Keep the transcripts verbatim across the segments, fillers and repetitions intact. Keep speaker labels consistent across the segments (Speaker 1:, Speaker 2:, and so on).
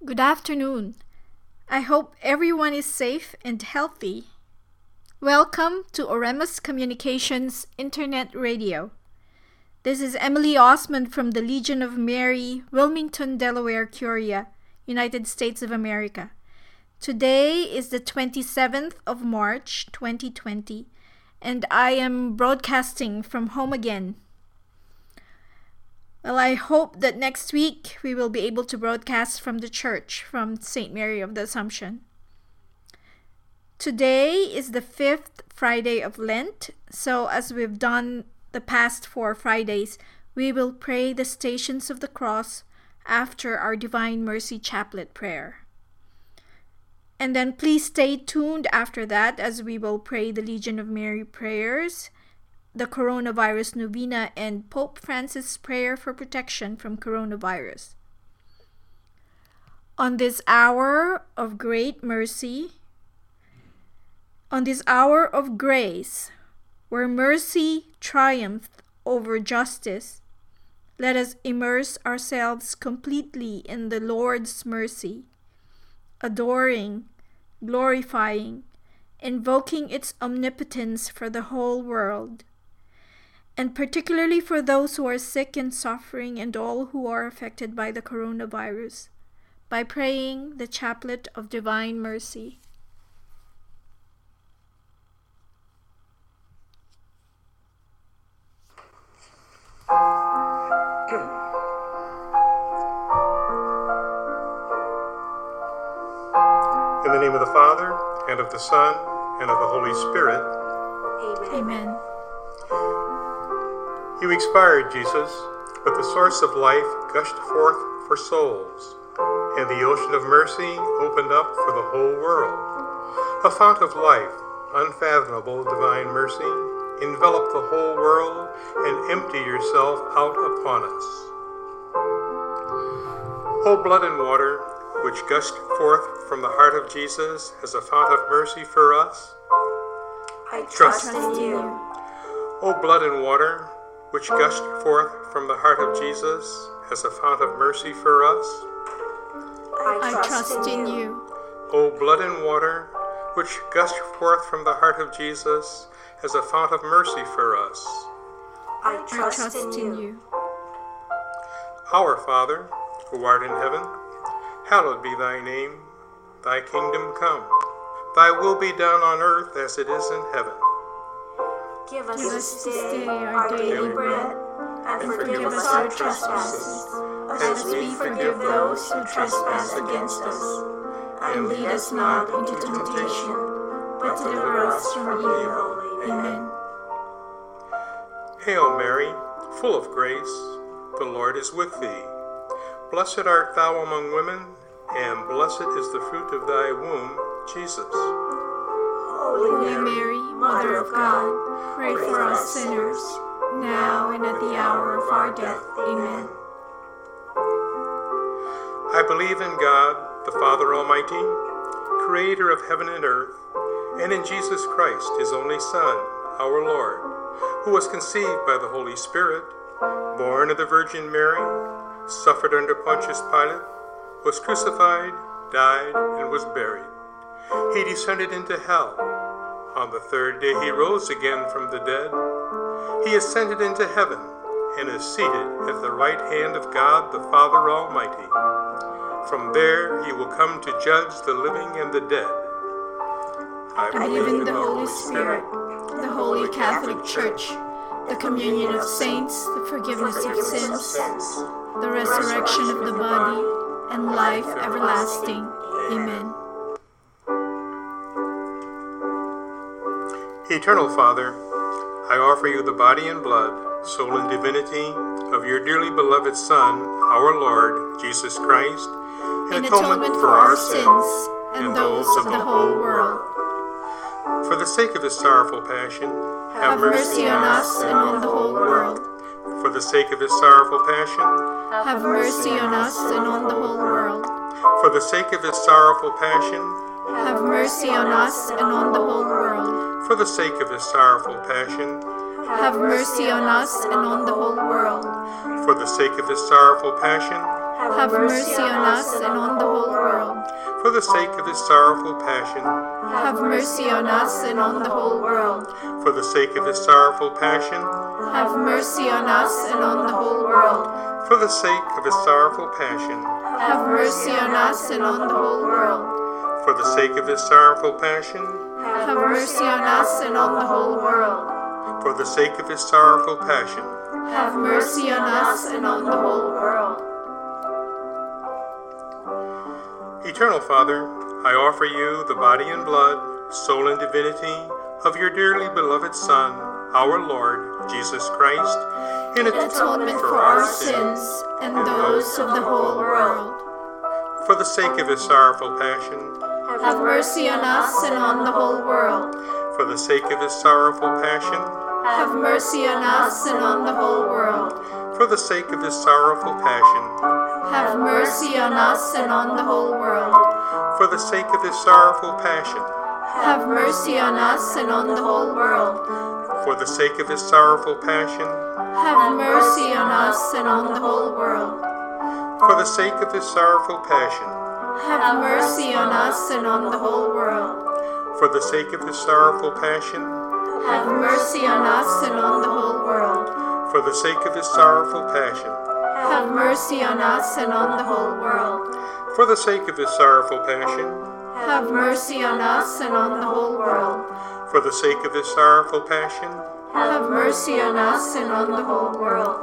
Speaker 1: Good afternoon. I hope everyone is safe and healthy. Welcome to Oremus Communications Internet Radio. This is Emily Osmond from the Legion of Mary, Wilmington, Delaware, Curia, United States of America. Today is the twenty-seventh of March, twenty twenty, and I am broadcasting from home again. Well, I hope that next week we will be able to broadcast from the church, from Saint Mary of the Assumption. Today is the fifth Friday of Lent, so as we've done the past four Fridays, we will pray the Stations of the Cross after our Divine Mercy Chaplet prayer. And then please stay tuned after that as we will pray the Legion of Mary prayers, the Coronavirus Novena, and Pope Francis' prayer for protection from coronavirus. On this hour of great mercy, on this hour of grace, where mercy triumphed over justice, let us immerse ourselves completely in the Lord's mercy, adoring, glorifying, invoking its omnipotence for the whole world, and particularly for those who are sick and suffering and all who are affected by the coronavirus, by praying the Chaplet of Divine Mercy.
Speaker 2: In the name of the Father, and of the Son, and of the Holy Spirit.
Speaker 1: Amen. Amen.
Speaker 2: You expired, Jesus, but the source of life gushed forth for souls, and the ocean of mercy opened up for the whole world. A fount of life, unfathomable divine mercy, envelop the whole world and empty yourself out upon us. O blood and water, which gushed forth from the heart of Jesus as a fount of mercy for us,
Speaker 3: I trust in you.
Speaker 2: O blood and water, which gushed forth from the heart of Jesus as a fount of mercy for us,
Speaker 3: I trust,
Speaker 1: I trust
Speaker 3: in
Speaker 1: in
Speaker 3: you.
Speaker 1: you.
Speaker 2: O blood and water, which gushed forth from the heart of Jesus as a fount of mercy for us,
Speaker 3: I
Speaker 1: I
Speaker 3: trust,
Speaker 1: trust
Speaker 3: in,
Speaker 1: in
Speaker 3: you.
Speaker 1: you.
Speaker 2: Our Father, who art in heaven, hallowed be thy name. Thy kingdom come. Thy will be done on earth as it is in heaven.
Speaker 3: Give us
Speaker 1: Give
Speaker 3: this
Speaker 1: us this
Speaker 3: day
Speaker 1: day
Speaker 3: our
Speaker 1: our
Speaker 3: daily
Speaker 1: daily
Speaker 3: bread, and
Speaker 2: and
Speaker 3: forgive us our trespasses, as we forgive those who trespass against us. And lead us not into temptation, but deliver us from evil. Amen.
Speaker 2: Hail Mary, full of grace, the Lord is with thee. Blessed art thou among women, and blessed is the fruit of thy womb, Jesus.
Speaker 3: Holy
Speaker 1: Holy Mary, Mother of God, pray for us sinners, now and at the hour of our death. Amen.
Speaker 2: I believe in God, the Father Almighty, creator of heaven and earth, and in Jesus Christ, his only Son, our Lord, who was conceived by the Holy Spirit, born of the Virgin Mary, suffered under Pontius Pilate, was crucified, died, and was buried. He descended into hell. On the third day he rose again from the dead. He ascended into heaven and is seated at the right hand of God the Father Almighty. From there he will come to judge the living and the dead. I
Speaker 1: I believe in the Holy Spirit, the Holy Catholic Church, the communion of saints, the forgiveness of sins, the resurrection of the body, and life everlasting. Amen.
Speaker 2: Eternal Father, I offer you the body and blood, soul and divinity of your dearly beloved Son, our Lord, Jesus Christ,
Speaker 1: In atonement for our sins and those of the whole world.
Speaker 2: For the sake of his sorrowful passion,
Speaker 1: Have mercy on us and on the whole world.
Speaker 2: For the sake of his sorrowful passion,
Speaker 1: Have mercy on us and on the whole world.
Speaker 2: for the sake of his sorrowful passion,
Speaker 1: Have mercy on us and on the whole world.
Speaker 2: for the sake of his sorrowful passion,
Speaker 1: Have mercy on us and on the whole world.
Speaker 2: for the sake of his sorrowful passion,
Speaker 1: have mercy on us and on the whole world.
Speaker 2: For the sake of his sorrowful passion,
Speaker 1: Have mercy on us and on the whole world.
Speaker 2: for the sake of his sorrowful passion,
Speaker 1: Have mercy on us and on the whole world.
Speaker 2: for the sake of his sorrowful passion,
Speaker 1: Have mercy on us and on the whole world.
Speaker 2: for the sake of his sorrowful passion,
Speaker 1: Have mercy on us and on the whole world.
Speaker 2: for the sake of his sorrowful passion.
Speaker 1: Have mercy on us and on the whole world.
Speaker 2: Eternal Father, I offer you the body and blood, soul and divinity of your dearly beloved Son, our Lord, Jesus Christ, in
Speaker 1: Atonement for our sins and those of the whole world.
Speaker 2: for the sake of his sorrowful passion,
Speaker 1: Have mercy on us and on the whole world.
Speaker 2: for the sake of his sorrowful passion,
Speaker 1: Have mercy on us and on the whole world.
Speaker 2: for the sake of his sorrowful passion,
Speaker 1: Have mercy on us and on the whole world.
Speaker 2: for the sake of his sorrowful passion,
Speaker 1: Have mercy on us and on the whole world.
Speaker 2: for the sake of his sorrowful passion,
Speaker 1: Have mercy on us and on the whole world.
Speaker 2: for the sake of his sorrowful passion,
Speaker 1: Have mercy on us and on the whole world.
Speaker 2: for the sake of his sorrowful passion,
Speaker 1: Have mercy on us and on the whole world.
Speaker 2: for the sake of his sorrowful passion,
Speaker 1: Have mercy on us and on the whole world.
Speaker 2: for the sake of his sorrowful passion,
Speaker 1: Have mercy on us and on the whole world.
Speaker 2: for the sake of his sorrowful passion.
Speaker 1: Have mercy on us and on the whole world.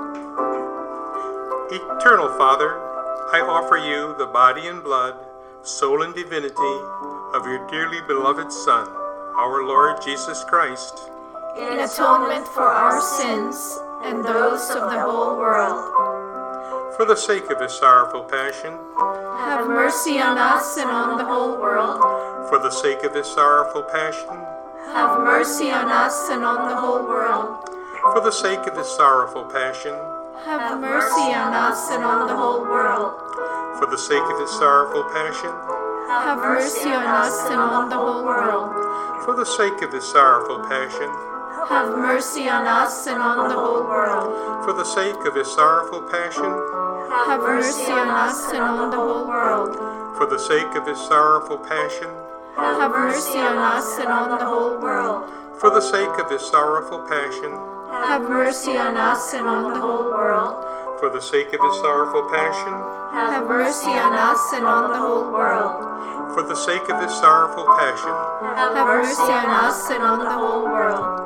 Speaker 2: Eternal Father, I offer you the body and blood, soul and divinity of your dearly beloved Son, our Lord Jesus Christ,
Speaker 1: In atonement for our sins and those of the whole world.
Speaker 2: for the sake of his sorrowful passion,
Speaker 1: Have mercy on us and on the whole world.
Speaker 2: for the sake of his sorrowful passion,
Speaker 1: Have mercy on us and on the whole world.
Speaker 2: for the sake of his sorrowful passion,
Speaker 1: Have mercy on us and on the whole world.
Speaker 2: for the sake of his sorrowful passion,
Speaker 1: Have mercy on us and on the whole world.
Speaker 2: for the sake of his sorrowful passion,
Speaker 1: Have mercy on us and on the whole world.
Speaker 2: for the sake of his sorrowful passion,
Speaker 1: Have mercy on us and on the whole world.
Speaker 2: for the sake of his sorrowful passion,
Speaker 1: Have mercy on us and on the whole world.
Speaker 2: for the sake of his sorrowful passion,
Speaker 1: Have mercy on us and on the whole world.
Speaker 2: for the sake of his sorrowful passion,
Speaker 1: Have mercy on us and on the whole world.
Speaker 2: for the sake of his sorrowful passion.
Speaker 1: Have mercy on us and on the whole world.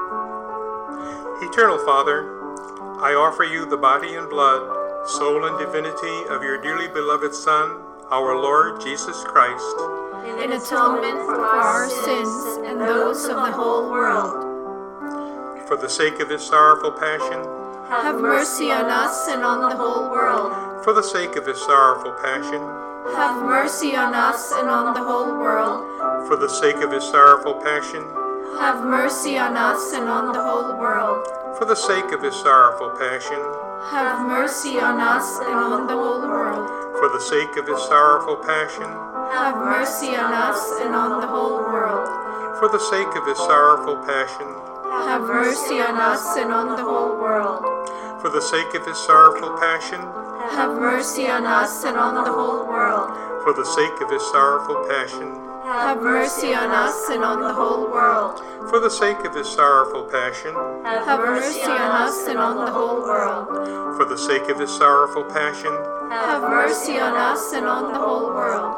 Speaker 2: Eternal Father, I offer you the body and blood, soul and divinity of your dearly beloved Son, our Lord Jesus Christ,
Speaker 1: In atonement for our sins and those of the whole world.
Speaker 2: for the sake of his sorrowful passion,
Speaker 1: Have mercy on us and on the whole world.
Speaker 2: for the sake of his sorrowful passion,
Speaker 1: Have mercy on us and on the whole world.
Speaker 2: for the sake of his sorrowful passion,
Speaker 1: Have mercy on us and on the whole world.
Speaker 2: for the sake of his sorrowful passion,
Speaker 1: Have mercy on us and on the whole world.
Speaker 2: for the sake of his sorrowful passion,
Speaker 1: Have mercy on us and on the whole world.
Speaker 2: for the sake of his sorrowful passion,
Speaker 1: Have mercy on us and on the whole world.
Speaker 2: for the sake of his sorrowful passion,
Speaker 1: Have mercy on us and on the whole world.
Speaker 2: for the sake of his sorrowful passion,
Speaker 1: Have mercy on us and on the whole world.
Speaker 2: for the sake of his sorrowful passion,
Speaker 1: Have mercy on us and on the whole world.
Speaker 2: for the sake of his sorrowful passion,
Speaker 1: Have mercy on us and on the whole world.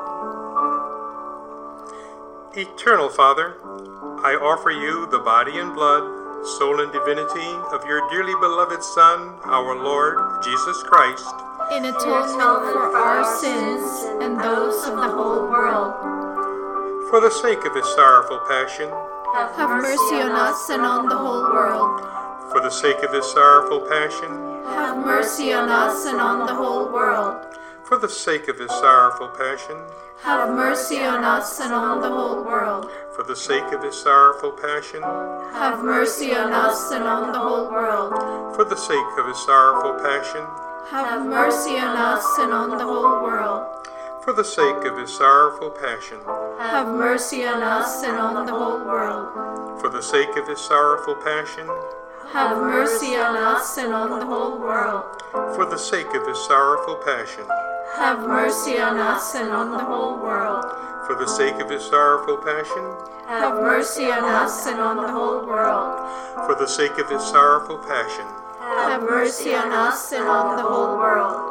Speaker 2: Eternal Father, I offer you the body and blood, soul and divinity of your dearly beloved Son, our Lord Jesus Christ,
Speaker 1: In atonement for our sins and those of the whole world.
Speaker 2: for the sake of his sorrowful passion,
Speaker 1: Have mercy on us and on the whole world.
Speaker 2: for the sake of his sorrowful passion,
Speaker 1: Have mercy on us and on the whole world.
Speaker 2: for the sake of his sorrowful passion,
Speaker 1: Have mercy on us and on the whole world.
Speaker 2: for the sake of his sorrowful passion,
Speaker 1: Have mercy on us and on the whole world.
Speaker 2: for the sake of his sorrowful passion,
Speaker 1: Have mercy on us and on the whole world.
Speaker 2: for the sake of his sorrowful passion,
Speaker 1: Have mercy on us and on the whole world.
Speaker 2: for the sake of his sorrowful passion,
Speaker 3: have mercy on us and on the whole world.
Speaker 2: For the sake of his sorrowful passion,
Speaker 3: have mercy on us and on the whole world.
Speaker 2: For the sake of his sorrowful passion,
Speaker 3: have mercy on us and on the whole world.
Speaker 2: For the sake of his sorrowful passion,
Speaker 3: have mercy on us and on the whole world.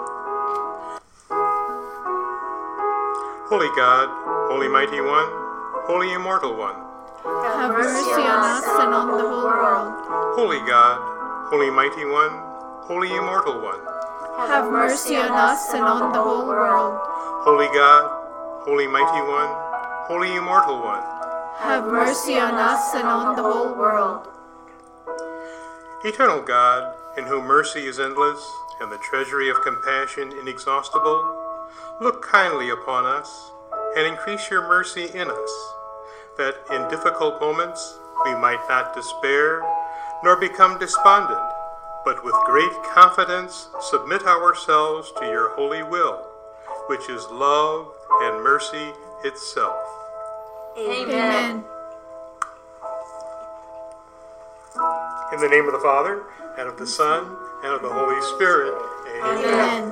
Speaker 2: Holy God, Holy Mighty One, Holy Immortal One,
Speaker 3: have mercy on us and on the whole world.
Speaker 2: Holy God, Holy Mighty One, Holy Immortal One,
Speaker 3: have mercy on us and on the whole world.
Speaker 2: Holy God, Holy Mighty One, Holy Immortal One,
Speaker 3: have mercy on us and on the whole world.
Speaker 2: Eternal God, in whom mercy is endless and the treasury of compassion inexhaustible, look kindly upon us and increase your mercy in us, that in difficult moments we might not despair nor become despondent, but with great confidence submit ourselves to your holy will, which is love and mercy itself.
Speaker 3: Amen.
Speaker 2: In the name of the Father, and of the Son, and of the Holy Spirit. Amen.
Speaker 3: Amen.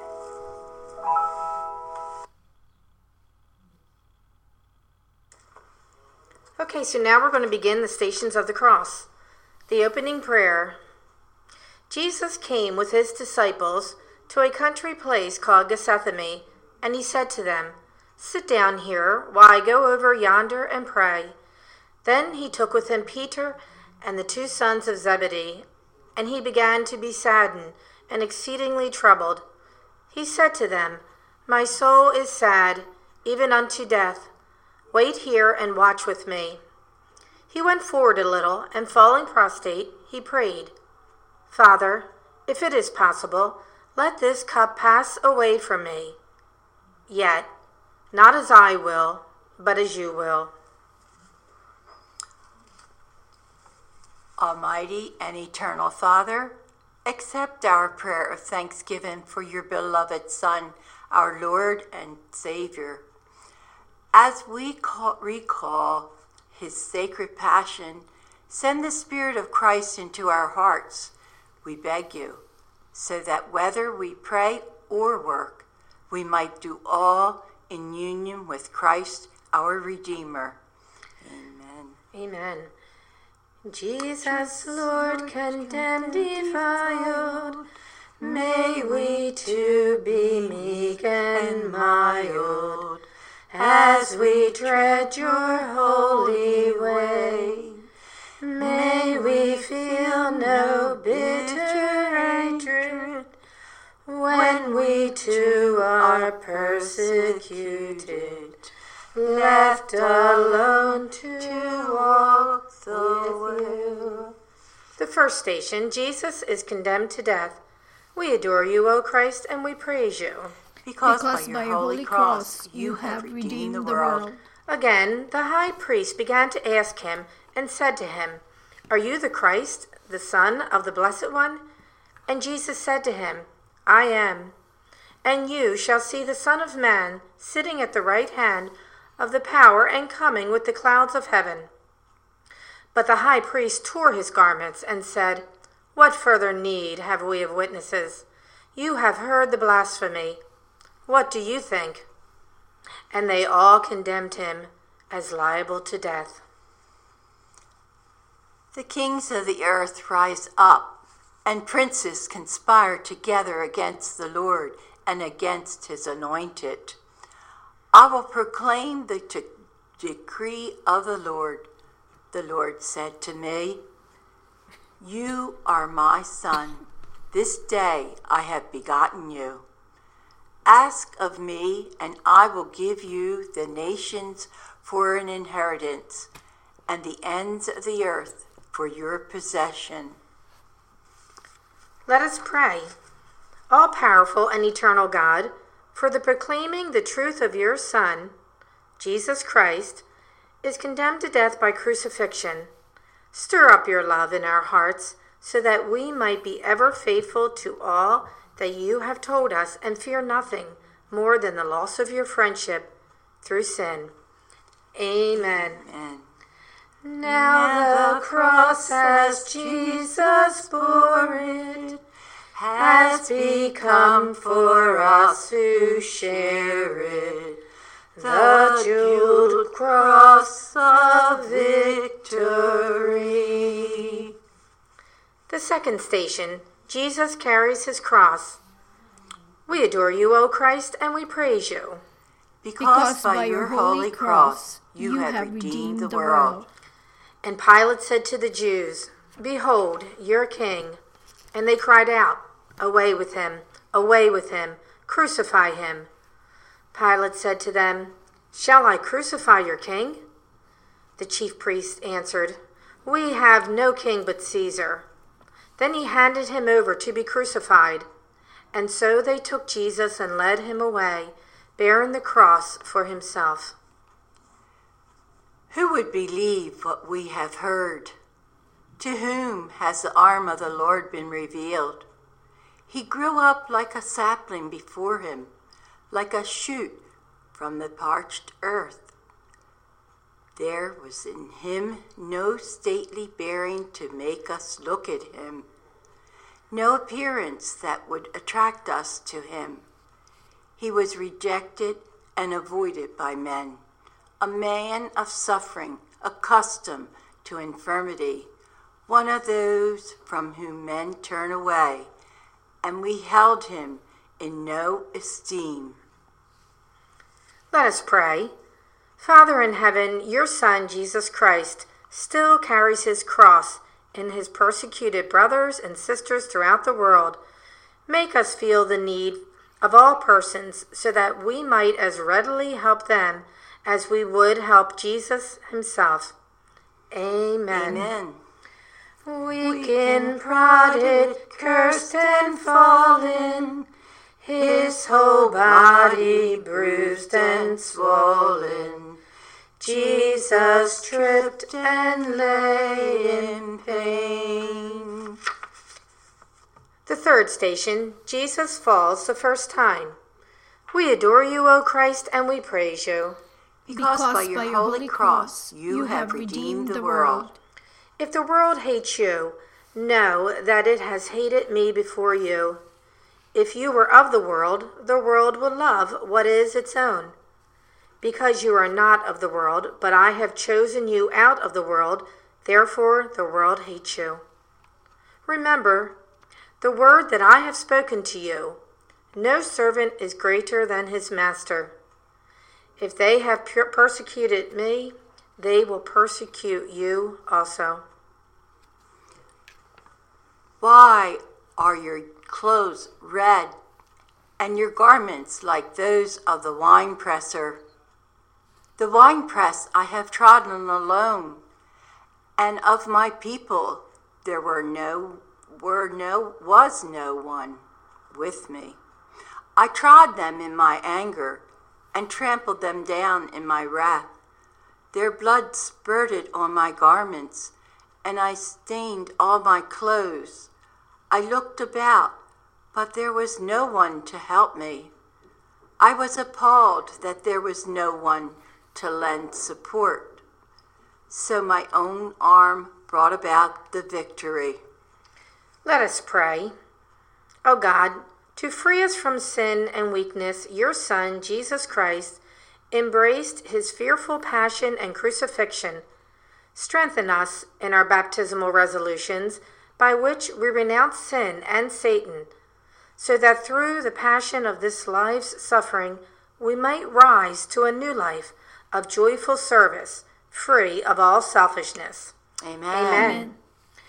Speaker 4: Okay, so now we're going to begin the Stations of the Cross. The opening prayer. Jesus came with his disciples to a country place called Gethsemane, and he said to them, "Sit down here while I go over yonder and pray." Then he took with him Peter and the two sons of Zebedee, and he began to be saddened and exceedingly troubled. He said to them, "My soul is sad, even unto death. Wait here and watch with me." He went forward a little, and falling prostrate, he prayed, "Father, if it is possible, let this cup pass away from me. Yet, not as I will, but as you will."
Speaker 5: Almighty and eternal Father, accept our prayer of thanksgiving for your beloved Son, our Lord and Savior. As we call, recall his sacred passion, send the Spirit of Christ into our hearts, we beg you, so that whether we pray or work, we might do all in union with Christ, our Redeemer. Amen.
Speaker 4: Amen. Jesus, Lord, condemned, defiled, may we too be meek and mild, as we tread your holy way. May we feel no bitter hatred when we too are persecuted, left alone to walk the way. The first station, Jesus is condemned to death. We adore you, O Christ, and we praise you.
Speaker 5: Because,
Speaker 1: Because
Speaker 5: by your holy cross you have redeemed the world.
Speaker 4: Again, the high priest began to ask him and said to him, "Are you the Christ, the Son of the Blessed One?" And Jesus said to him, "I am. And you shall see the Son of Man sitting at the right hand of the power and coming with the clouds of heaven." But the high priest tore his garments and said, "What further need have we of witnesses? You have heard the blasphemy. What do you think?" And they all condemned him as liable to death.
Speaker 5: The kings of the earth rise up, and princes conspire together against the Lord and against his anointed. I will proclaim the t- decree of the Lord. The Lord said to me, "You are my son. This day I have begotten you. Ask of me, and I will give you the nations for an inheritance, and the ends of the earth for your possession."
Speaker 4: Let us pray. All-powerful and eternal God, for the proclaiming the truth of your Son, Jesus Christ, is condemned to death by crucifixion, stir up your love in our hearts so that we might be ever faithful to all that you have told us and fear nothing more than the loss of your friendship through sin. Amen.
Speaker 5: Amen.
Speaker 4: Now the cross, as Jesus bore it, has become for us who share it the jeweled cross of victory. The second station, Jesus carries his cross. We adore you, O Christ, and we praise you.
Speaker 5: Because, because by your holy cross you, you have, have redeemed the world. world.
Speaker 4: And Pilate said to the Jews, Behold, your king. And they cried out, Away with him, away with him, crucify him. Pilate said to them, Shall I crucify your king? The chief priests answered, We have no king but Caesar. Then he handed him over to be crucified. And so they took Jesus and led him away, bearing the cross for himself.
Speaker 5: Who would believe what we have heard? To whom has the arm of the Lord been revealed? He grew up like a sapling before him, like a shoot from the parched earth. There was in him no stately bearing to make us look at him, no appearance that would attract us to him. He was rejected and avoided by men, a man of suffering, accustomed to infirmity, one of those from whom men turn away, and we held him in no esteem.
Speaker 4: Let us pray. Father in heaven, your Son, Jesus Christ, still carries his cross in his persecuted brothers and sisters throughout the world. Make us feel the need of all persons so that we might as readily help them as we would help Jesus himself. Amen.
Speaker 5: Amen.
Speaker 4: Weak and prodded, cursed and fallen, his whole body bruised and swollen, Jesus tripped and lay in pain. The third station, Jesus falls the first time. We adore you, O Christ, and we praise you.
Speaker 5: Because, because by your, by your holy cross you, you have redeemed the world.
Speaker 4: If the world hates you, know that it has hated me before you. If you were of the world, the world would love what is its own. Because you are not of the world, but I have chosen you out of the world, therefore the world hates you. Remember the word that I have spoken to you. No servant is greater than his master. If they have persecuted me, they will persecute you also.
Speaker 5: Why are your clothes red, and your garments like those of the winepresser? The winepress I have trodden alone, and of my people there were no were no was no one with me. I trod them in my anger, and trampled them down in my wrath. Their blood spurted on my garments, and I stained all my clothes. I looked about, but there was no one to help me. I was appalled that there was no one to lend support. So my own arm brought about the victory.
Speaker 4: Let us pray. O God, to free us from sin and weakness, your Son, Jesus Christ, embraced his fearful passion and crucifixion. Strengthen us in our baptismal resolutions, by which we renounce sin and Satan, so that through the passion of this life's suffering, we might rise to a new life of joyful service, free of all selfishness.
Speaker 5: Amen.
Speaker 4: Amen.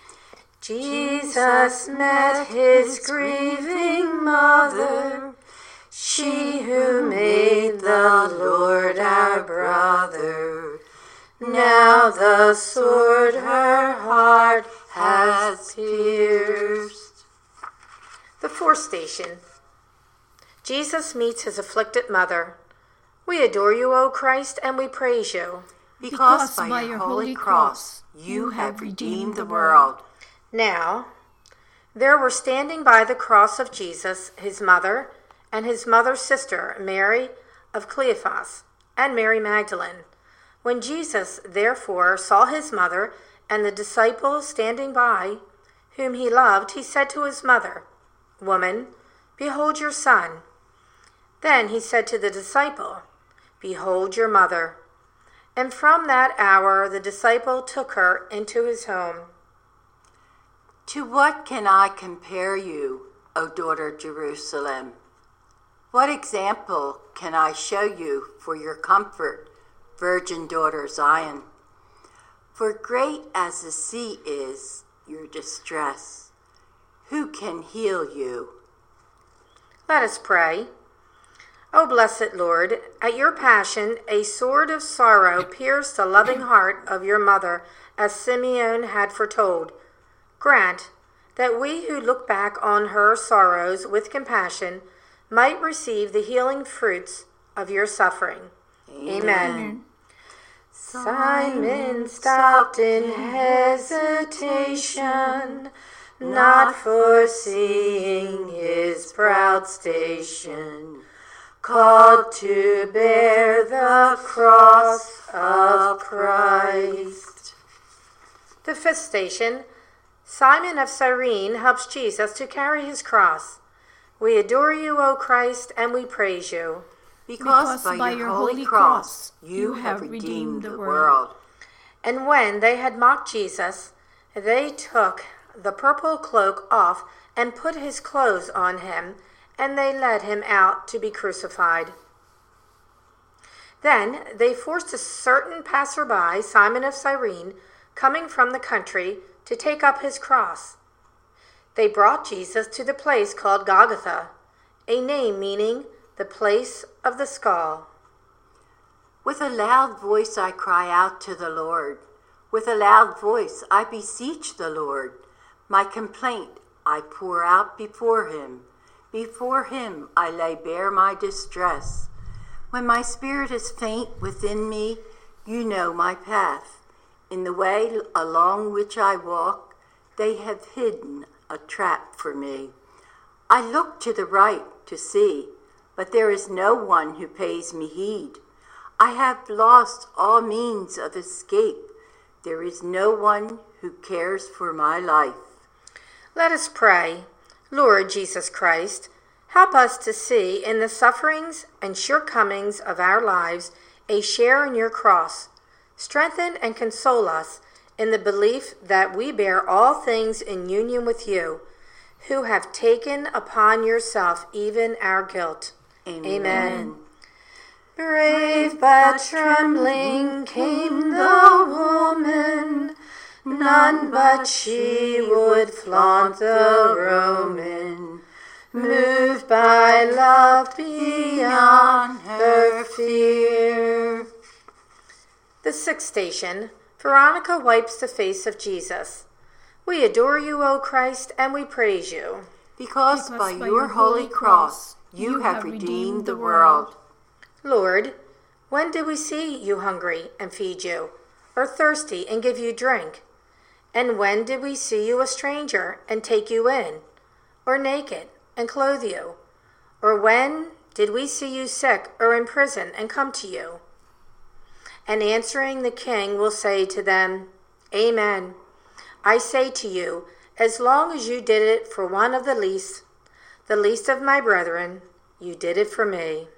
Speaker 4: Jesus met his grieving mother, she who made the Lord our brother. Now the sword her heart has pierced. The fourth station. Jesus meets his afflicted mother. We adore you, O Christ, and we praise you.
Speaker 5: Because, because by your holy cross you have redeemed the world.
Speaker 4: Now, there were standing by the cross of Jesus his mother and his mother's sister, Mary of Cleophas, and Mary Magdalene. When Jesus, therefore, saw his mother and the disciples standing by, whom he loved, he said to his mother, "Woman, behold your son." Then he said to the disciple, "Behold your mother." And from that hour the disciple took her into his home.
Speaker 5: To what can I compare you, O daughter Jerusalem? What example can I show you for your comfort, virgin daughter Zion? For great as the sea is your distress, who can heal you?
Speaker 4: Let us pray. O blessed Lord, at your passion a sword of sorrow pierced the loving heart of your mother, as Simeon had foretold. Grant that we who look back on her sorrows with compassion might receive the healing fruits of your suffering. Amen. Amen. Simon stopped in hesitation, not foreseeing his proud station, called to bear the cross of Christ. The fifth station, Simon of Cyrene helps Jesus to carry his cross. We adore you, O Christ, and we praise you.
Speaker 5: Because, because by, by your holy cross you have redeemed the world.
Speaker 4: And when they had mocked Jesus, they took the purple cloak off and put his clothes on him, and they led him out to be crucified. Then they forced a certain passerby, Simon of Cyrene, coming from the country, to take up his cross. They brought Jesus to the place called Golgotha, a name meaning the place of the skull.
Speaker 5: With a loud voice I cry out to the Lord. With a loud voice I beseech the Lord. My complaint I pour out before him. Before him I lay bare my distress. When my spirit is faint within me, you know my path. In the way along which I walk, they have hidden a trap for me. I look to the right to see, but there is no one who pays me heed. I have lost all means of escape. There is no one who cares for my life.
Speaker 4: Let us pray. Lord Jesus Christ, help us to see in the sufferings and shortcomings of our lives a share in your cross. Strengthen and console us in the belief that we bear all things in union with you, who have taken upon yourself even our guilt. Amen. Amen. Brave but trembling came the woman, none but she would flaunt the Roman, moved by love beyond her fear. The sixth station, Veronica wipes the face of Jesus. We adore you, O Christ, and we praise you.
Speaker 5: Because, because by, by your holy cross you, you have redeemed the world.
Speaker 4: Lord, when did we see you hungry and feed you, or thirsty and give you drink? And when did we see you a stranger and take you in, or naked and clothe you? Or when did we see you sick or in prison and come to you? And answering, the king will say to them, Amen. I say to you, as long as you did it for one of the least, the least of my brethren, you did it for me.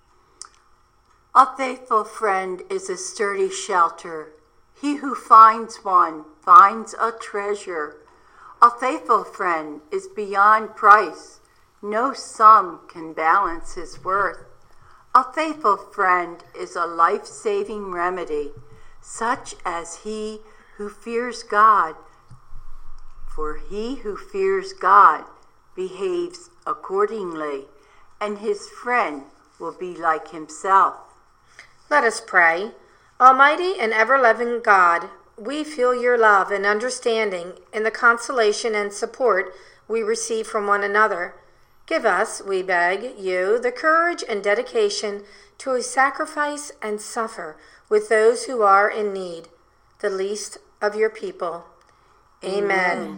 Speaker 5: A faithful friend is a sturdy shelter. He who finds one finds a treasure. A faithful friend is beyond price. No sum can balance his worth. A faithful friend is a life-saving remedy, such as he who fears God. For he who fears God behaves accordingly, and his friend will be like himself.
Speaker 4: Let us pray. Almighty and ever-loving God, we feel your love and understanding in the consolation and support we receive from one another. Give us, we beg you, the courage and dedication to sacrifice and suffer with those who are in need, the least of your people. Amen. Amen.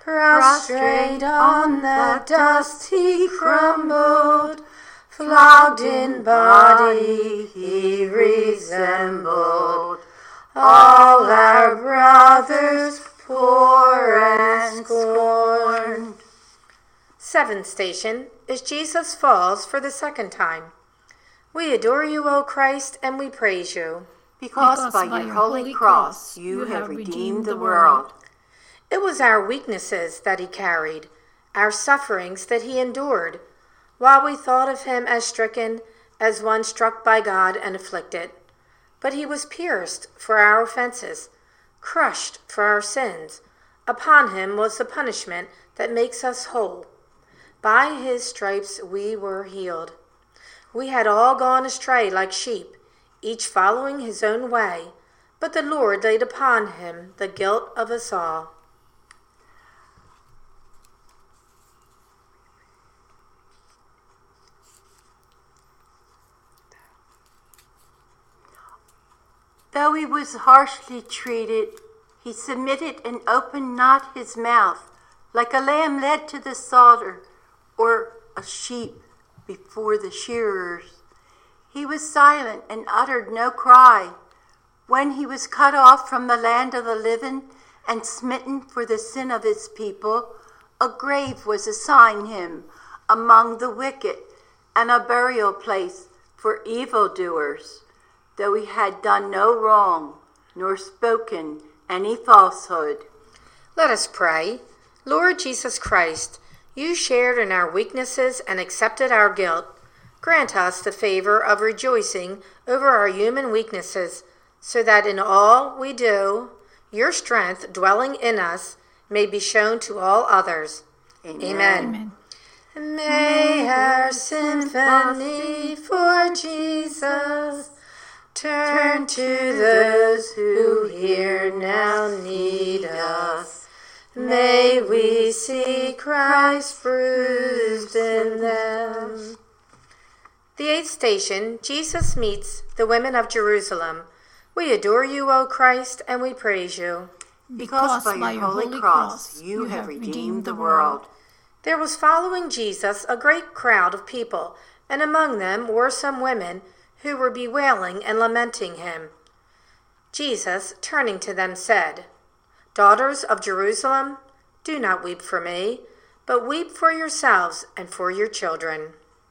Speaker 4: Prostrate on the dust he crumbled, flogged flogged in body he resembled all our brothers poor and scorned. Seventh station is Jesus falls for the second time. We adore you, O Christ, and we praise you.
Speaker 5: Because,
Speaker 1: Because
Speaker 5: by,
Speaker 1: by
Speaker 5: your holy cross you have redeemed the world.
Speaker 4: It was our weaknesses that he carried, our sufferings that he endured, while we thought of him as stricken, as one struck by God and afflicted. But he was pierced for our offenses, crushed for our sins. Upon him was the punishment that makes us whole. By his stripes we were healed. We had all gone astray like sheep, each following his own way, but the Lord laid upon him the guilt of us all.
Speaker 5: Though he was harshly treated, he submitted and opened not his mouth, like a lamb led to the slaughter, or a sheep before the shearers. He was silent and uttered no cry. When he was cut off from the land of the living and smitten for the sin of his people, a grave was assigned him among the wicked, and a burial place for evildoers. Though he had done no wrong, nor spoken any falsehood.
Speaker 4: Let us pray. Lord Jesus Christ, you shared in our weaknesses and accepted our guilt. Grant us the favor of rejoicing over our human weaknesses, so that in all we do, your strength dwelling in us may be shown to all others. Amen.
Speaker 1: Amen.
Speaker 4: May our symphony for Jesus turn to those who here now need us. May we see Christ bruised in them. The eighth station, Jesus meets the women of Jerusalem. We adore you, O Christ, and we praise you.
Speaker 5: Because by your holy cross you have redeemed the world.
Speaker 4: There was following Jesus a great crowd of people, and among them were some women who were bewailing and lamenting him. Jesus, turning to them, said, Daughters of Jerusalem, do not weep for me, but weep for yourselves and for your children.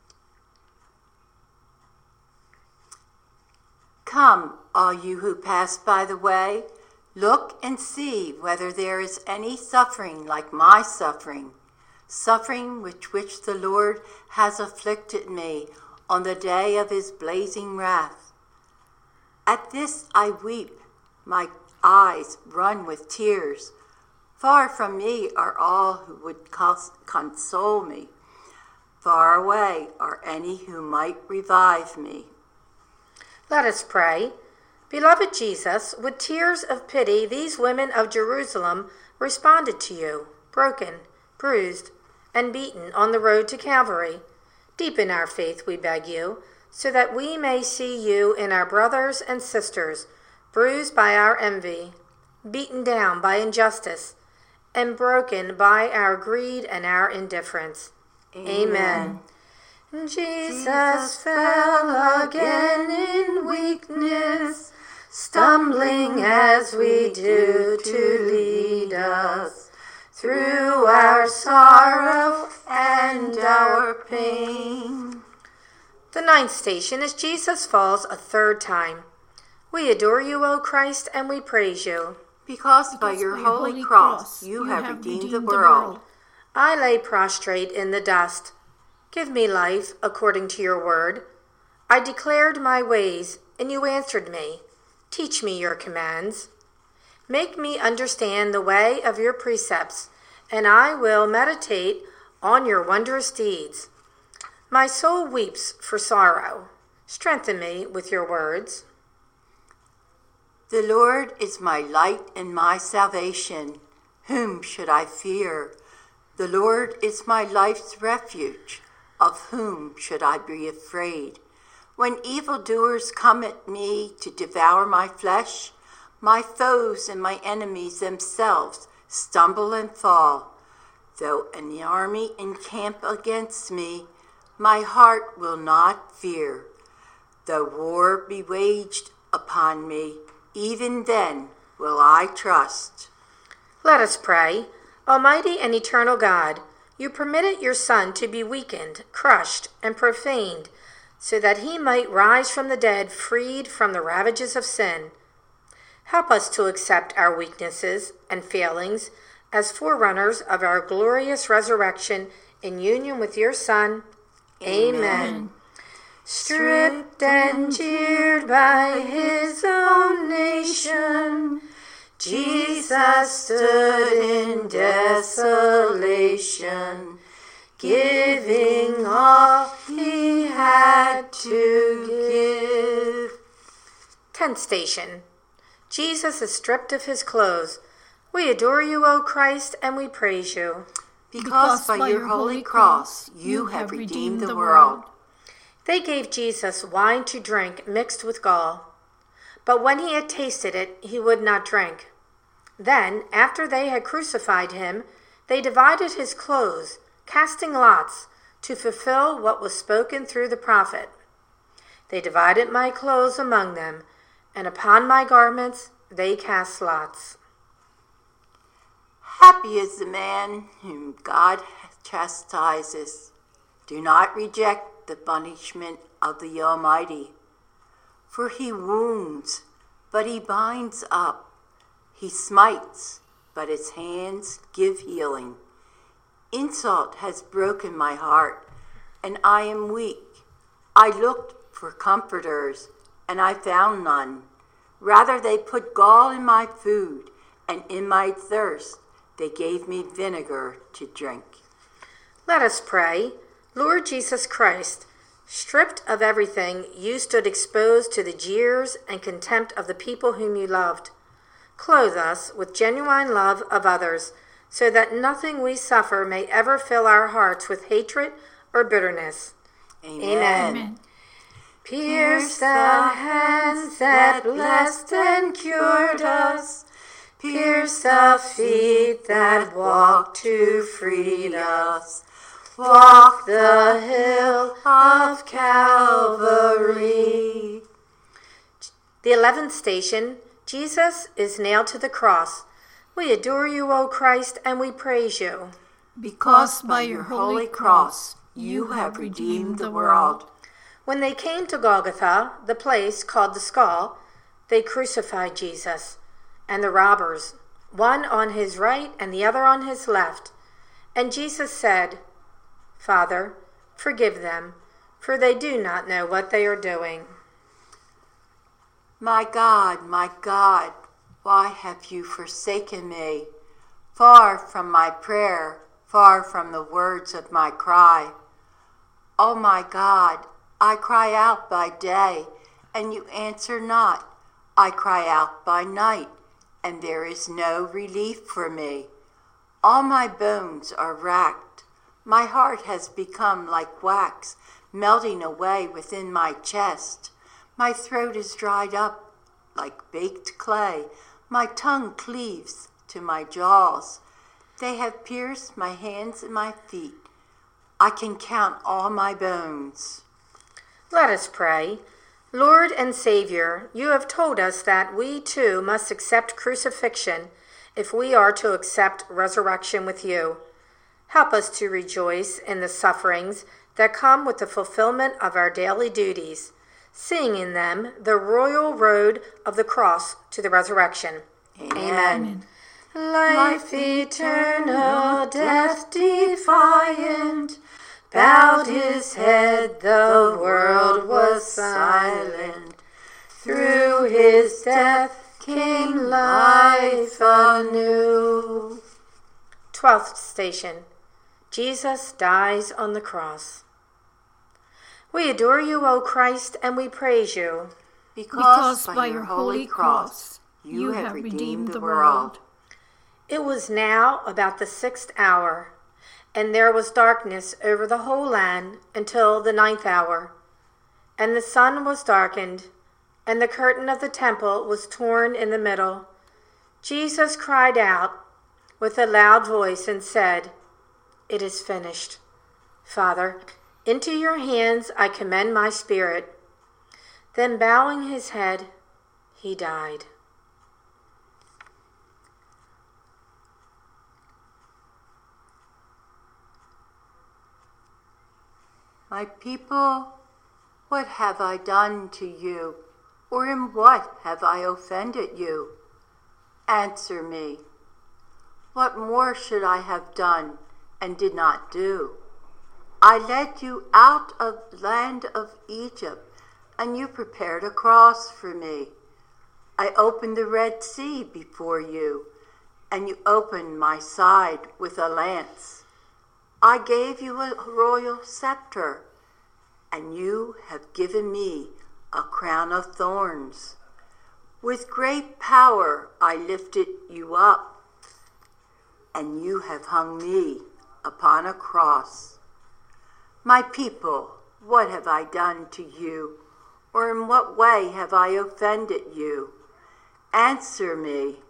Speaker 5: Come, all you who pass by the way, look and see whether there is any suffering like my suffering, suffering with which the Lord has afflicted me on the day of his blazing wrath. At this I weep, my eyes run with tears. Far from me are all who would cons- console me. Far away are any who might revive me.
Speaker 4: Let us pray. Beloved Jesus, with tears of pity, these women of Jerusalem responded to you, broken, bruised, and beaten on the road to Calvary. Deepen our faith, we beg you, so that we may see you in our brothers and sisters, bruised by our envy, beaten down by injustice, and broken by our greed and our indifference. Amen. Amen. Jesus fell again in weakness, stumbling as we do to lead us through our sorrow and our pain. The ninth station is Jesus falls a third time. We adore you, O Christ, and we praise you.
Speaker 5: Because, because by your by holy, holy cross you, you have, have redeemed, redeemed the, world. the world.
Speaker 4: I lay prostrate in the dust. Give me life according to your word. I declared my ways, and you answered me. Teach me your commands. Make me understand the way of your precepts, and I will meditate on your wondrous deeds. My soul weeps for sorrow. Strengthen me with your words.
Speaker 5: The Lord is my light and my salvation. Whom should I fear? The Lord is my life's refuge. Of whom should I be afraid? When evildoers come at me to devour my flesh, my foes and my enemies themselves stumble and fall. Though an army encamp against me, My heart will not fear. Though war be waged upon me, even then will I trust.
Speaker 4: Let us pray. Almighty and eternal God, you permitted your Son to be weakened, crushed, and profaned, so that he might rise from the dead freed from the ravages of sin. Help us to accept our weaknesses and failings as forerunners of our glorious resurrection in union with your Son. Amen. Amen. Stripped and jeered by his own nation, Jesus stood in desolation, giving all he had to give. Tenth station. Jesus is stripped of his clothes. We adore you, O Christ, and we praise you.
Speaker 5: Because by your holy cross you have redeemed the world.
Speaker 4: They gave Jesus wine to drink mixed with gall, but when he had tasted it, he would not drink. Then, after they had crucified him, they divided his clothes, casting lots, to fulfill what was spoken through the prophet. They divided my clothes among them, and upon my garments they cast lots.
Speaker 5: Happy is the man whom God chastises. Do not reject the punishment of the Almighty. For he wounds, but he binds up. He smites, but his hands give healing. Insult has broken my heart, and I am weak. I looked for comforters, and I found none. Rather, they put gall in my food, and in my thirst they gave me vinegar to drink.
Speaker 4: Let us pray. Lord Jesus Christ, stripped of everything, you stood exposed to the jeers and contempt of the people whom you loved. Clothe us with genuine love of others, so that nothing we suffer may ever fill our hearts with hatred or bitterness.
Speaker 5: Amen.
Speaker 4: Amen.
Speaker 1: Amen.
Speaker 4: Pierce the hands that blessed and cured us. Pierce the feet that walked to free us. Walk the hill of Calvary. The eleventh station, Jesus is nailed to the cross. We adore you, O Christ, and we praise you.
Speaker 5: Because by your holy cross you have redeemed the world.
Speaker 4: When they came to Golgotha, the place called the Skull, they crucified Jesus and the robbers, one on his right and the other on his left. And Jesus said, Father, forgive them, for they do not know what they are doing.
Speaker 5: My God, my God, why have you forsaken me? Far from my prayer, far from the words of my cry. Oh my God, I cry out by day, and you answer not. I cry out by night, and there is no relief for me. All my bones are racked. My heart has become like wax, melting away within my chest. My throat is dried up like baked clay. My tongue cleaves to my jaws. They have pierced my hands and my feet. I can count all my bones.
Speaker 4: Let us pray. Lord and Savior, you have told us that we too must accept crucifixion if we are to accept resurrection with you. Help us to rejoice in the sufferings that come with the fulfillment of our daily duties, seeing in them the royal road of the cross to the resurrection. Amen. Amen. Life eternal, death defiant, bowed his head, the world was silent. Through his death came life anew. Twelfth station. Jesus dies on the cross. We adore you, O Christ, and we praise you.
Speaker 5: Because, because by your holy cross you have redeemed the world.
Speaker 4: It was now about the sixth hour, and there was darkness over the whole land until the ninth hour. And the sun was darkened, and the curtain of the temple was torn in the middle. Jesus cried out with a loud voice and said, It is finished. Father, Into your hands I commend my spirit." Then bowing his head, he died.
Speaker 5: My people, what have I done to you, or in what have I offended you? Answer me. What more should I have done and did not do? I led you out of the land of Egypt, and you prepared a cross for me. I opened the Red Sea before you, and you opened my side with a lance. I gave you a royal scepter, and you have given me a crown of thorns. With great power I lifted you up, and you have hung me upon a cross. My people, what have I done to you, or in what way have I offended you? Answer me.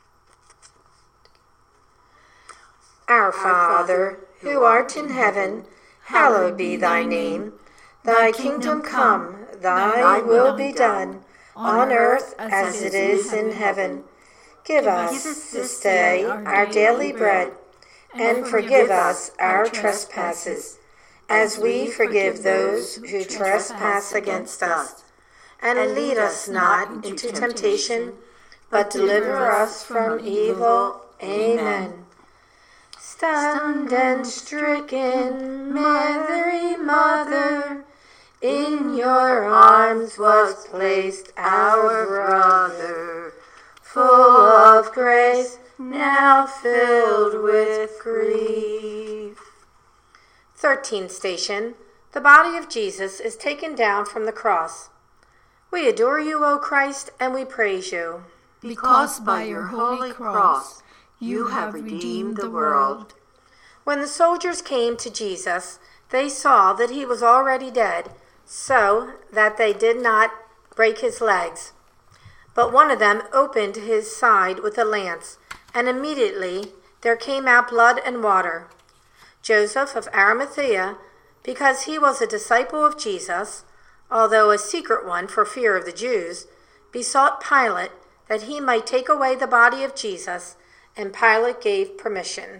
Speaker 4: Our Father, who art in heaven, hallowed be thy name. Thy kingdom come, thy will be done, on earth as it is in heaven. Give us this day our daily bread, and forgive us our trespasses, as we forgive those who trespass against us. And lead us not into temptation, but deliver us from evil. Amen. Stunned and stricken, Mary, Mother, in your arms was placed our brother, full of grace, now filled with grief. Thirteenth station. The body of Jesus is taken down from the cross. We adore you, O Christ, and we praise you.
Speaker 3: Because by your holy cross you have redeemed the world.
Speaker 4: When the soldiers came to Jesus, they saw that he was already dead, so that they did not break his legs. But one of them opened his side with a lance, and immediately there came out blood and water. Joseph of Arimathea, because he was a disciple of Jesus, although a secret one for fear of the Jews, besought Pilate that he might take away the body of Jesus, and Pilate gave permission.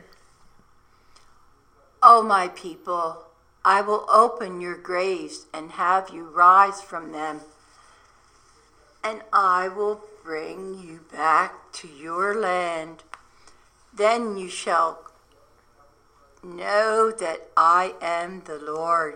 Speaker 5: O my people, I will open your graves and have you rise from them, and I will bring you back to your land. Then you shall know that I am the Lord.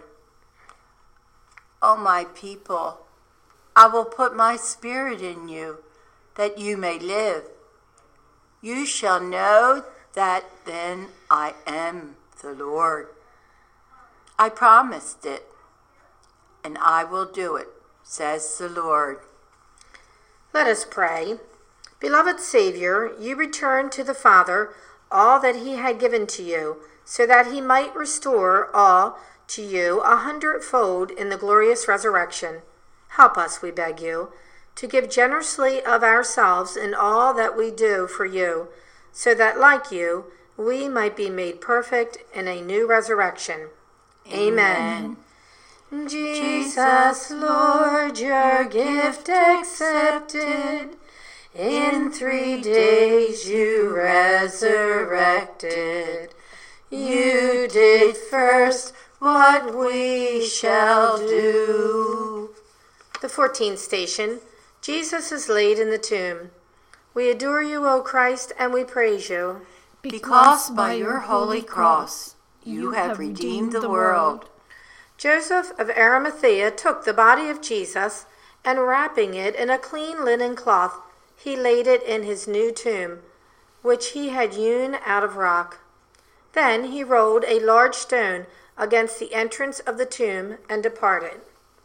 Speaker 5: O my people, I will put my spirit in you, that you may live. You shall know that then I am the Lord. I promised it, and I will do it, says the Lord.
Speaker 4: Let us pray. Beloved Savior, you returned to the Father all that he had given to you, so that he might restore all to you a hundredfold in the glorious resurrection. Help us, we beg you, to give generously of ourselves in all that we do for you, so that, like you, we might be made perfect in a new resurrection. Amen. Amen. Jesus, Lord, your gift accepted. In three days you resurrected. You did first what we shall do. The fourteenth station. Jesus is laid in the tomb. We adore you, O Christ, and we praise you.
Speaker 3: Because by your holy cross you have redeemed the world.
Speaker 4: Joseph of Arimathea took the body of Jesus, and wrapping it in a clean linen cloth, he laid it in his new tomb, which he had hewn out of rock. Then he rolled a large stone against the entrance of the tomb and departed.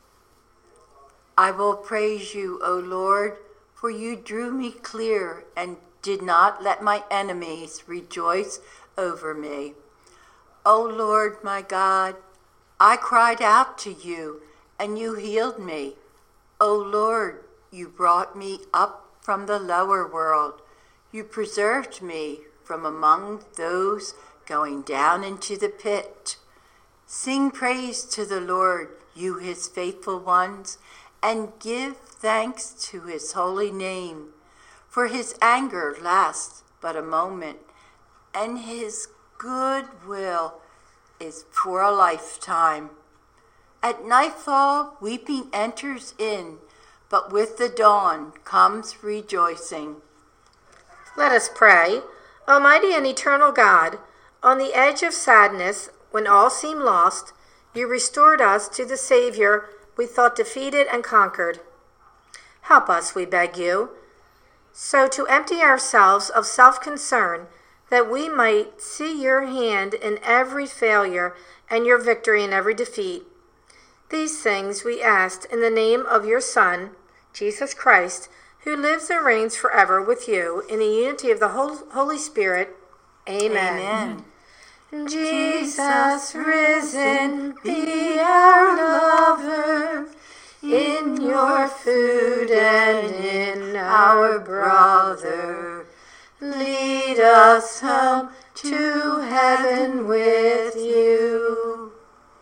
Speaker 5: I will praise you, O Lord, for you drew me clear and did not let my enemies rejoice over me. O Lord, my God, I cried out to you, and you healed me. O Lord, you brought me up from the lower world. You preserved me from among those going down into the pit. Sing praise to the Lord, you his faithful ones, and give thanks to his holy name. For his anger lasts but a moment, and his good will is for a lifetime. At nightfall, weeping enters in, but with the dawn comes rejoicing.
Speaker 4: Let us pray. Almighty and eternal God, on the edge of sadness, when all seemed lost, you restored us to the Savior we thought defeated and conquered. Help us, we beg you, so to empty ourselves of self-concern that we might see your hand in every failure and your victory in every defeat. These things we asked in the name of your Son, Jesus Christ, who lives and reigns forever with you in the unity of the Holy Spirit. Amen. Amen. Jesus risen, be our lover, in your food and in our brother. Lead us home to heaven with you.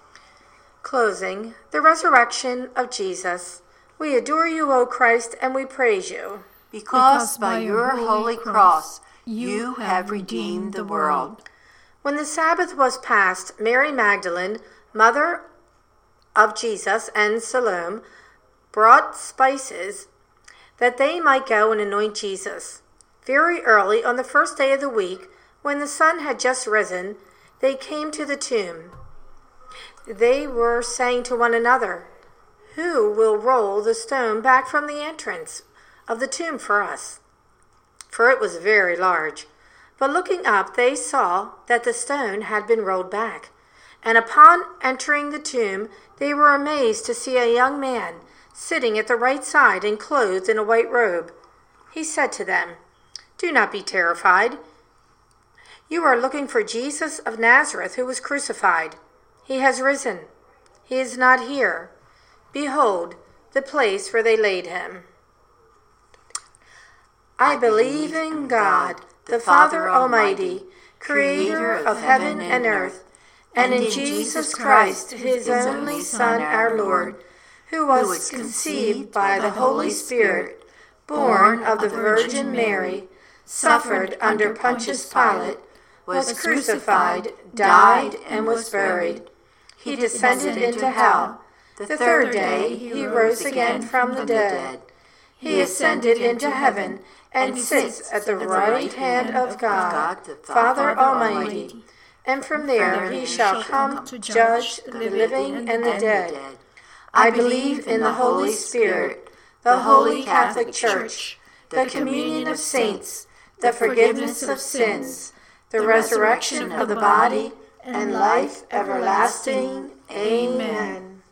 Speaker 4: Closing, the resurrection of Jesus. We adore you, O Christ, and we praise you.
Speaker 5: Because by your holy cross you have redeemed the world.
Speaker 4: When the Sabbath was past, Mary Magdalene, mother of Jesus, and Salome brought spices that they might go and anoint Jesus. Very early on the first day of the week, when the sun had just risen, they came to the tomb. They were saying to one another, "Who will roll the stone back from the entrance of the tomb for us?" For it was very large. But looking up, they saw that the stone had been rolled back. And upon entering the tomb, they were amazed to see a young man sitting at the right side and clothed in a white robe. He said to them, "Do not be terrified. You are looking for Jesus of Nazareth, who was crucified. He has risen. He is not here. Behold, the place where they laid him. I believe in God, the Father Almighty, creator of heaven and earth, and in Jesus Christ, his only Son, our Lord, who was conceived by the Holy Spirit, born of the Virgin Mary, suffered under Pontius Pilate, was crucified, died, and was buried. He descended into hell. The third day he rose again from the dead. He ascended into heaven and sits at the right hand of God, Father Almighty. And from there he shall come to judge the living and the dead. I believe in the Holy Spirit, the Holy Catholic Church, the communion of saints, the forgiveness of sins, the resurrection of the body, and life everlasting. Amen.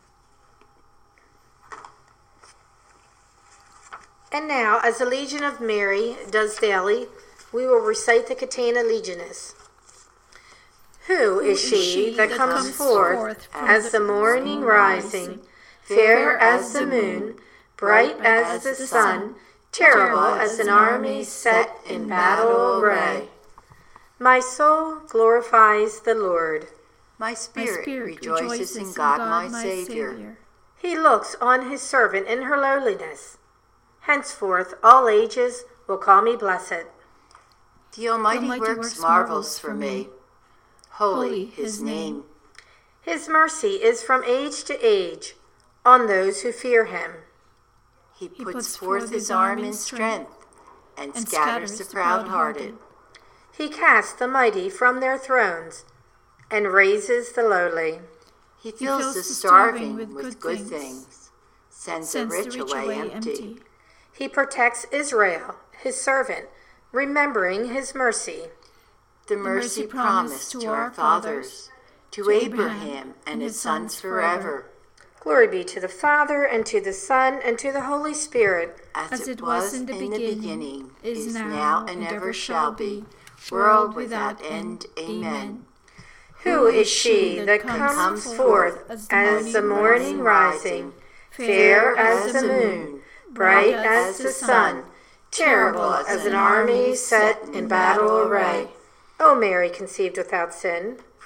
Speaker 4: And now, as the Legion of Mary does daily, we will recite the Catena Legionis. Who is she that comes forth as the morning rising, fair as the moon, bright as the sun, terrible as an army set in battle array? My soul glorifies the Lord.
Speaker 5: My spirit, my spirit rejoices, rejoices in God, God my Savior. Savior.
Speaker 4: He looks on his servant in her lowliness. Henceforth all ages will call me blessed.
Speaker 5: The Almighty, the Almighty works, works marvels for me. Holy his name.
Speaker 4: His mercy is from age to age on those who fear him.
Speaker 5: He puts, he puts forth his arm in strength and, and scatters the proud-hearted.
Speaker 4: He casts the mighty from their thrones and raises the lowly.
Speaker 5: He fills, he fills the starving with, with good things, things sends, sends the rich, the rich away, away empty. empty.
Speaker 4: He protects Israel, his servant, remembering his mercy.
Speaker 5: The mercy, the mercy promised to our fathers, to, to Abraham and his sons forever.
Speaker 4: Glory be to the Father, and to the Son, and to the Holy Spirit.
Speaker 5: As, As it was in the beginning, beginning is, is now, and ever shall be, world without end. Amen.
Speaker 4: Who is she that comes forth as the morning rising, fair as the moon, bright as the sun, terrible as an army set in battle array? O Mary, conceived without sin,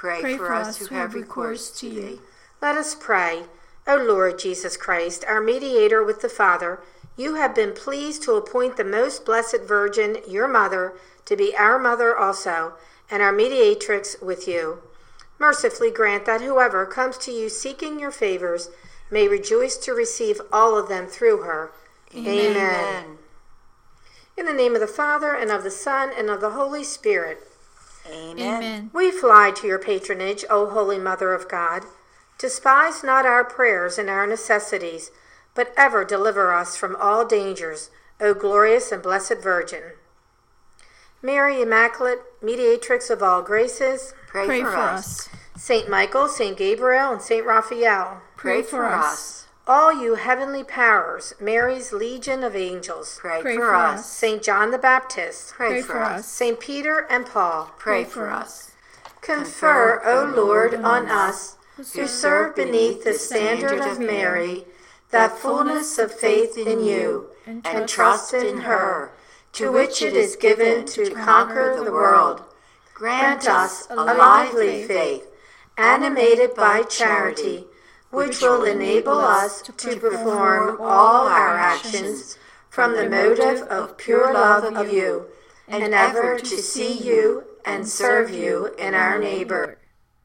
Speaker 5: Pray,
Speaker 1: Pray
Speaker 5: for us who have recourse to thee.
Speaker 4: Let us pray. O Lord Jesus Christ, our mediator with the Father, you have been pleased to appoint the most blessed Virgin, your mother, to be our mother also, and our mediatrix with you. Mercifully grant that whoever comes to you seeking your favors may rejoice to receive all of them through her.
Speaker 5: Amen.
Speaker 4: Amen. In the name of the Father, and of the Son, and of the Holy Spirit.
Speaker 5: Amen.
Speaker 1: Amen.
Speaker 4: We fly to your patronage, O Holy Mother of God. Despise not our prayers and our necessities, but ever deliver us from all dangers, O glorious and blessed Virgin. Mary, Immaculate, Mediatrix of all graces,
Speaker 5: Pray,
Speaker 1: Pray
Speaker 5: for,
Speaker 1: for
Speaker 5: us.
Speaker 1: us.
Speaker 4: Saint Michael, Saint Gabriel, and Saint Raphael,
Speaker 5: Pray for us.
Speaker 4: all you heavenly powers, Mary's legion of angels,
Speaker 5: Pray
Speaker 1: Pray
Speaker 5: for
Speaker 1: for
Speaker 5: us.
Speaker 1: us.
Speaker 4: Saint John the Baptist,
Speaker 5: Pray
Speaker 1: Pray
Speaker 5: for
Speaker 1: for
Speaker 5: us.
Speaker 1: us.
Speaker 4: Saint Peter and Paul,
Speaker 5: Pray
Speaker 1: Pray
Speaker 5: for
Speaker 1: for
Speaker 5: us.
Speaker 4: confer, O Lord, on us,
Speaker 1: Who
Speaker 4: who serve beneath the standard of Mary, that fullness of faith in you, and trust in her, to which it is given to conquer the world. Grant us a lively faith, animated by charity, which will enable us to perform all our actions from the motive of pure love of you, and ever to see you and serve you in our neighbor.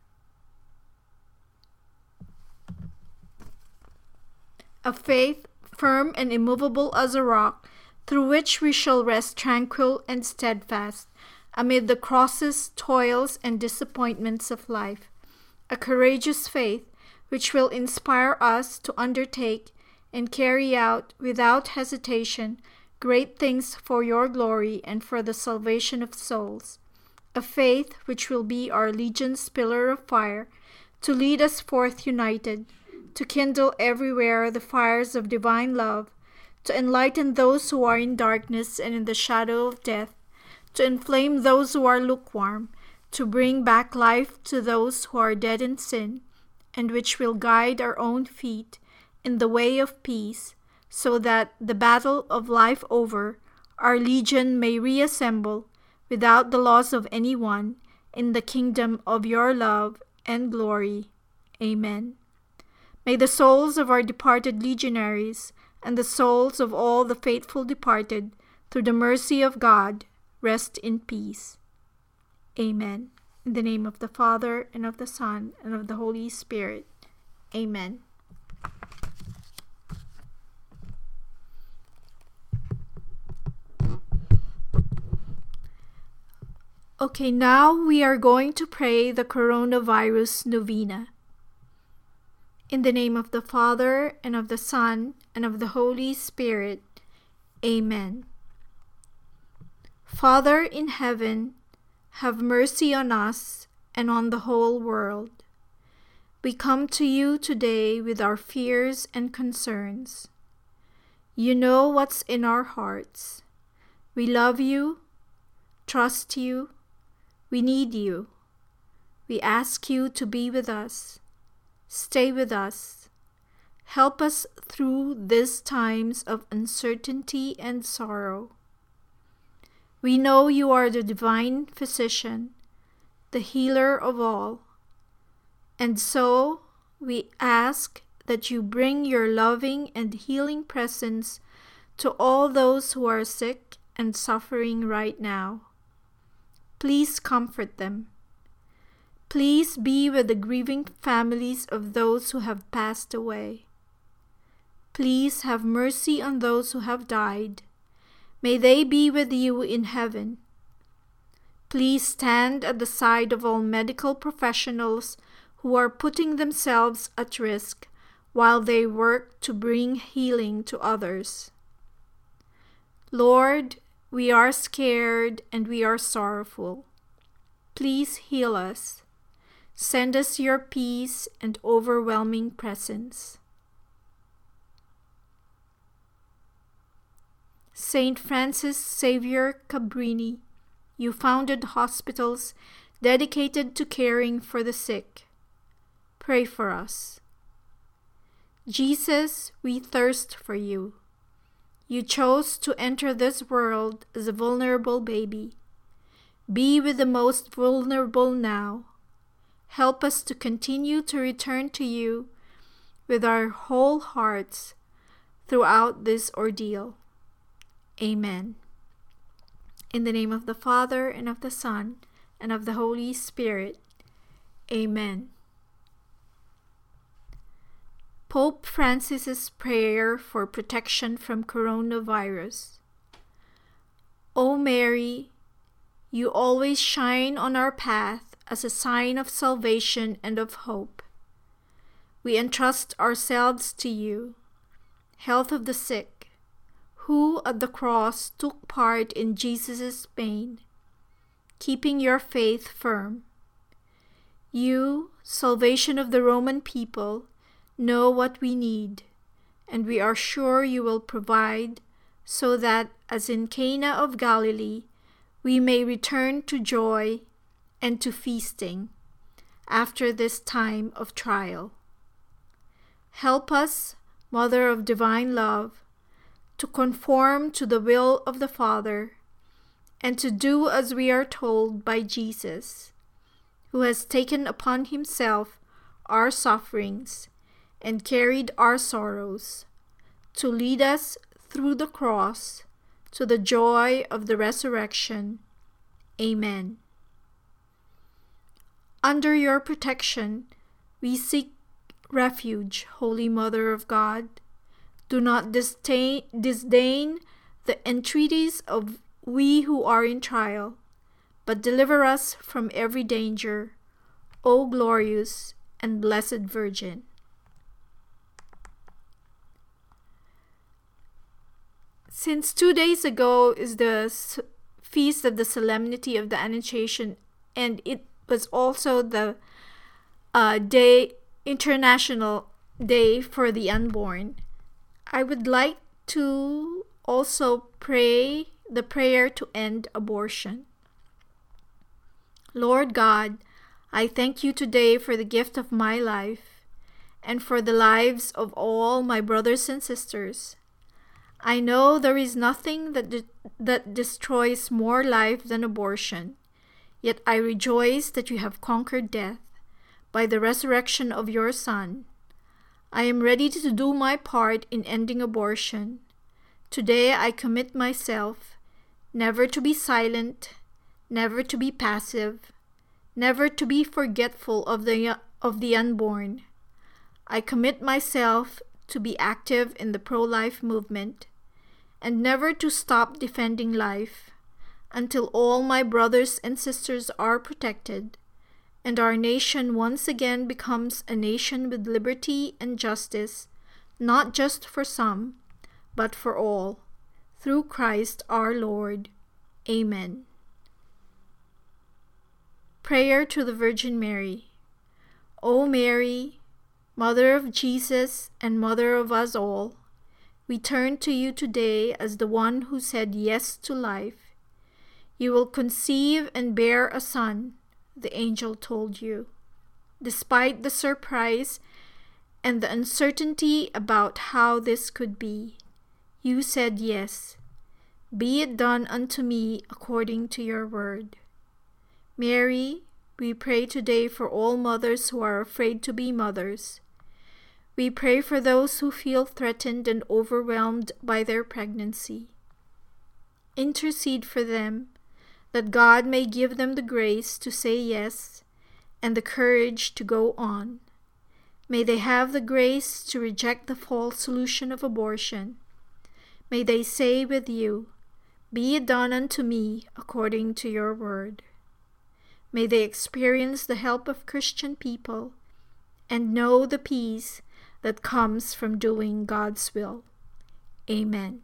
Speaker 1: A faith firm and immovable as a rock, through which we shall rest tranquil and steadfast amid the crosses, toils, and disappointments of life. A courageous faith which will inspire us to undertake and carry out without hesitation great things for your glory and for the salvation of souls. A faith which will be our legion's pillar of fire, to lead us forth united, to kindle everywhere the fires of divine love, to enlighten those who are in darkness and in the shadow of death, to inflame those who are lukewarm, to bring back life to those who are dead in sin, and which will guide our own feet in the way of peace, so that, the battle of life over, our legion may reassemble, without the loss of any one, in the kingdom of your love and glory. Amen. May the souls of our departed legionaries, and the souls of all the faithful departed, through the mercy of God, rest in peace. Amen. In the name of the Father, and of the Son, and of the Holy Spirit. Amen. Okay, now we are going to pray the Coronavirus Novena. In the name of the Father, and of the Son, and of the Holy Spirit. Amen. Father in heaven, have mercy on us and on the whole world. We come to you today with our fears and concerns. You know what's in our hearts. We love you, trust you, we need you. We ask you to be with us. Stay with us. Help us through these times of uncertainty and sorrow. We know you are the divine physician, the healer of all. And so we ask that you bring your loving and healing presence to all those who are sick and suffering right now. Please comfort them. Please be with the grieving families of those who have passed away. Please have mercy on those who have died. May they be with you in heaven. Please stand at the side of all medical professionals who are putting themselves at risk while they work to bring healing to others. Lord, we are scared and we are sorrowful. Please heal us. Send us your peace and overwhelming presence. Saint Francis Xavier Cabrini, you founded hospitals dedicated to caring for the sick. Pray for us. Jesus, we thirst for you. You chose to enter this world as a vulnerable baby. Be with the most vulnerable now. help us to continue to return to you with our whole hearts throughout this ordeal. Amen. In the name of the Father, and of the Son, and of the Holy Spirit. Amen. Pope Francis's prayer for protection from coronavirus. O Mary, you always shine on our path as a sign of salvation and of hope. We entrust ourselves to you, health of the sick, who at the cross took part in Jesus' pain, keeping your faith firm. You, salvation of the Roman people, know what we need, and we are sure you will provide, so that, as in Cana of Galilee, we may return to joy and to feasting after this time of trial. Help us, Mother of Divine Love, to conform to the will of the Father, and to do as we are told by Jesus, who has taken upon himself our sufferings and carried our sorrows, to lead us through the cross to the joy of the resurrection. Amen. Under your protection, we seek refuge, Holy Mother of God. Do not disdain, disdain the entreaties of we who are in trial, but deliver us from every danger, O glorious and blessed Virgin. Since two days ago is the feast of the Solemnity of the Annunciation, and it was also the uh, day, International Day for the Unborn, I would like to also pray the prayer to end abortion. Lord God, I thank you today for the gift of my life and for the lives of all my brothers and sisters. I know there is nothing that de- that destroys more life than abortion, yet I rejoice that you have conquered death by the resurrection of your Son. I am ready to do my part in ending abortion. Today I commit myself never to be silent, never to be passive, never to be forgetful of the of the unborn. I commit myself to be active in the pro-life movement, and never to stop defending life until all my brothers and sisters are protected, and our nation once again becomes a nation with liberty and justice, not just for some, but for all. Through Christ our Lord. Amen. Prayer to the Virgin Mary. O Mary, Mother of Jesus and Mother of us all, we turn to you today as the one who said yes to life. You will conceive and bear a son, the angel told you. Despite the surprise and the uncertainty about how this could be, you said yes. Be it done unto me according to your word. Mary, we pray today for all mothers who are afraid to be mothers. We pray for those who feel threatened and overwhelmed by their pregnancy. Intercede for them, that God may give them the grace to say yes and the courage to go on. May they have the grace to reject the false solution of abortion. May they say with you, "Be it done unto me according to your word." May they experience the help of Christian people and know the peace that comes from doing God's will. Amen.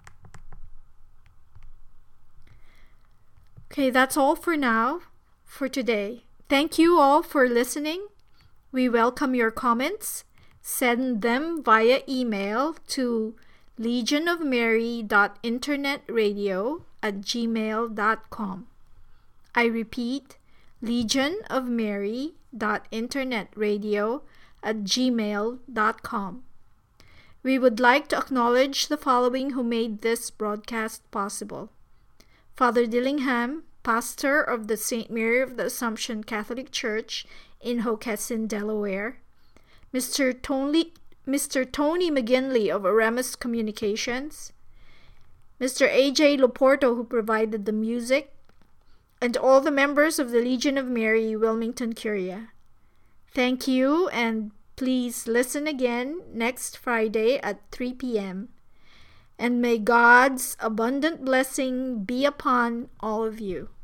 Speaker 1: Okay, that's all for now, for today. Thank you all for listening. We welcome your comments. Send them via email to legionofmary dot internetradio at gmail dot com. I repeat, legionofmary dot internetradio at gmail dot com. We would like to acknowledge the following who made this broadcast possible. Father Dillingham, pastor of the Saint Mary of the Assumption Catholic Church in Hockessin, Delaware, Mister Tony, Mister Tony McGinley of Aramis Communications, Mister A J Loporto, who provided the music, and all the members of the Legion of Mary, Wilmington, Curia. Thank you, and please listen again next Friday at three p.m. And may God's abundant blessing be upon all of you.